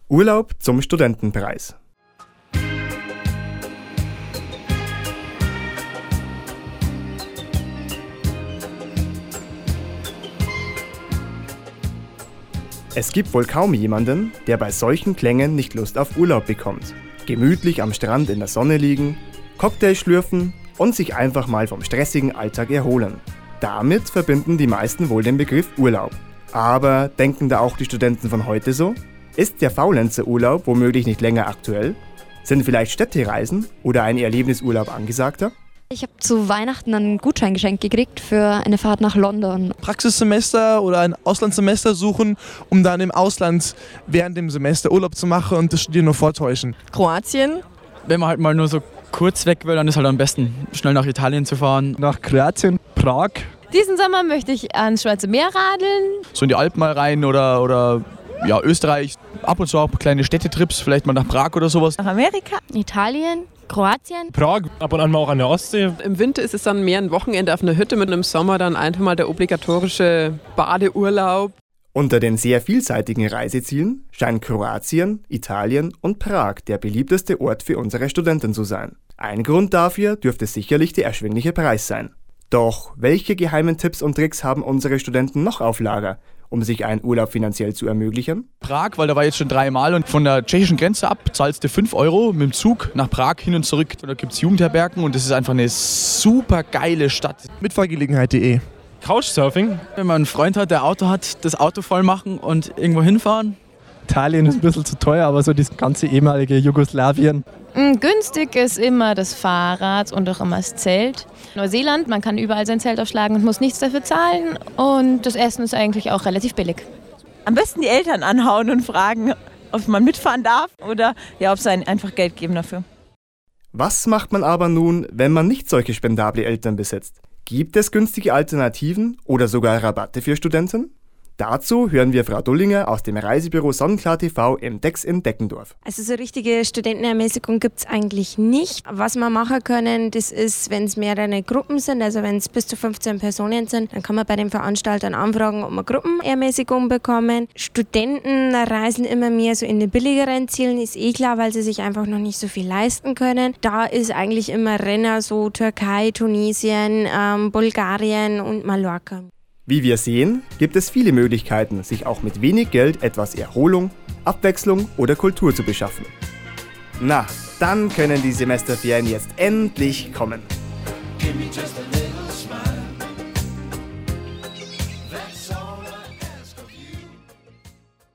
Urlaub zum Studentenpreis. Es gibt wohl kaum jemanden, der bei solchen Klängen nicht Lust auf Urlaub bekommt. Gemütlich am Strand in der Sonne liegen, Cocktail schlürfen und sich einfach mal vom stressigen Alltag erholen. Damit verbinden die meisten wohl den Begriff Urlaub. Aber denken da auch die Studenten von heute so? Ist der Faulenzer-Urlaub womöglich nicht länger aktuell? Sind vielleicht Städtereisen oder ein Erlebnisurlaub angesagter? Ich habe zu Weihnachten einen Gutschein geschenkt gekriegt für eine Fahrt nach London. Praxissemester oder ein Auslandssemester suchen, um dann im Ausland während dem Semester Urlaub zu machen und das Studieren nur vortäuschen. Kroatien. Wenn man halt mal nur so kurz weg will, dann ist halt am besten, schnell nach Italien zu fahren. Nach Kroatien, Prag. Diesen Sommer möchte ich ans Schwarze Meer radeln. So in die Alpen mal rein oder ja, Österreich. Ab und zu auch kleine Städtetrips, vielleicht mal nach Prag oder sowas. Nach Amerika. Italien, Kroatien. Prag, ab und an mal auch an der Ostsee. Im Winter ist es dann mehr ein Wochenende auf einer Hütte, mit einem Sommer dann einfach mal der obligatorische Badeurlaub. Unter den sehr vielseitigen Reisezielen scheinen Kroatien, Italien und Prag der beliebteste Ort für unsere Studenten zu sein. Ein Grund dafür dürfte sicherlich der erschwingliche Preis sein. Doch welche geheimen Tipps und Tricks haben unsere Studenten noch auf Lager, um sich einen Urlaub finanziell zu ermöglichen? Prag, weil da war ich jetzt schon 3 Mal und von der tschechischen Grenze ab zahlst du 5 € mit dem Zug nach Prag hin und zurück. Da gibt es Jugendherbergen und das ist einfach eine super geile Stadt. Mitfahrgelegenheit.de. Couchsurfing. Wenn man einen Freund hat, der Auto hat, das Auto voll machen und irgendwo hinfahren. Italien ist ein bisschen zu teuer, aber so das ganze ehemalige Jugoslawien. Günstig ist immer das Fahrrad und auch immer das Zelt. Neuseeland, man kann überall sein Zelt aufschlagen und muss nichts dafür zahlen. Und das Essen ist eigentlich auch relativ billig. Am besten die Eltern anhauen und fragen, ob man mitfahren darf oder ja, ob sie einen einfach Geld geben dafür. Was macht man aber nun, wenn man nicht solche spendable Eltern besitzt? Gibt es günstige Alternativen oder sogar Rabatte für Studenten? Dazu hören wir Frau Dullinger aus dem Reisebüro Sonnenklar TV im Dex in Deckendorf. Also so richtige Studentenermäßigung gibt es eigentlich nicht. Was wir machen können, das ist, wenn es mehrere Gruppen sind, also wenn es bis zu 15 Personen sind, dann kann man bei den Veranstaltern anfragen, ob wir Gruppenermäßigung bekommen. Studenten reisen immer mehr so in den billigeren Zielen, ist klar, weil sie sich einfach noch nicht so viel leisten können. Da ist eigentlich immer Renner so Türkei, Tunesien, Bulgarien und Mallorca. Wie wir sehen, gibt es viele Möglichkeiten, sich auch mit wenig Geld etwas Erholung, Abwechslung oder Kultur zu beschaffen. Na, dann können die Semesterferien jetzt endlich kommen. Give me just a